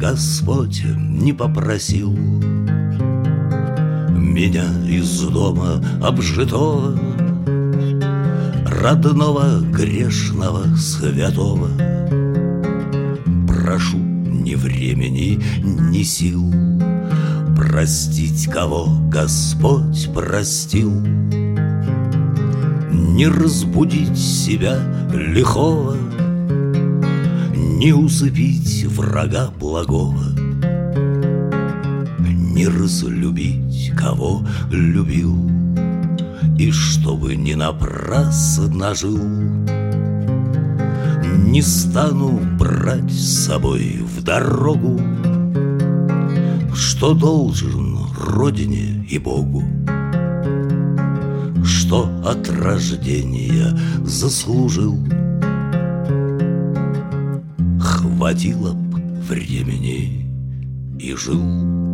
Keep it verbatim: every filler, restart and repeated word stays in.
Господь не попросил меня из дома обжитого, родного, грешного, святого. Прошу ни времени, ни сил простить, кого Господь простил, не разбудить себя лихого, не усыпить врага благого, не разлюбить, кого любил, и чтобы не напрасно жил. Не стану брать с собой в дорогу, что должен Родине и Богу, что от рождения заслужил. Хватило б времени и жил.